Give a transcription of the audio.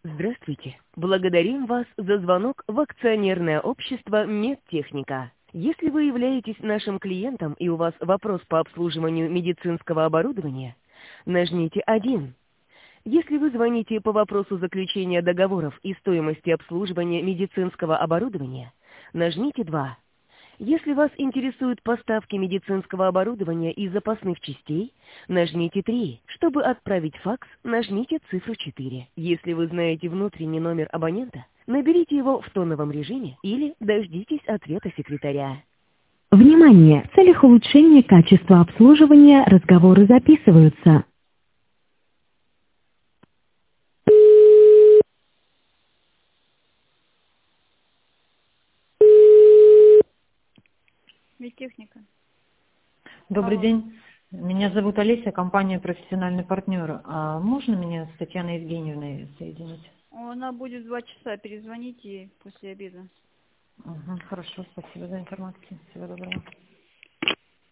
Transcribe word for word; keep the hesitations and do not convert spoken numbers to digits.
Здравствуйте. Благодарим вас за звонок в акционерное общество «Медтехника». Если вы являетесь нашим клиентом и у вас вопрос по обслуживанию медицинского оборудования, нажмите один. Если вы звоните по вопросу заключения договоров и стоимости обслуживания медицинского оборудования, нажмите два. Если вас интересуют поставки медицинского оборудования и запасных частей, нажмите три. Чтобы отправить факс, нажмите цифру четыре. Если вы знаете внутренний номер абонента, наберите его в тоновом режиме или дождитесь ответа секретаря. Внимание! В целях улучшения качества обслуживания разговоры записываются. Медтехника. Добрый Алло. день. Меня зовут Олеся, компания «Профессиональный партнер». А можно меня с Татьяной Евгеньевной соединить? Она будет в два часа. Перезвоните ей после обеда. Угу, хорошо, спасибо за информацию. Всего доброго.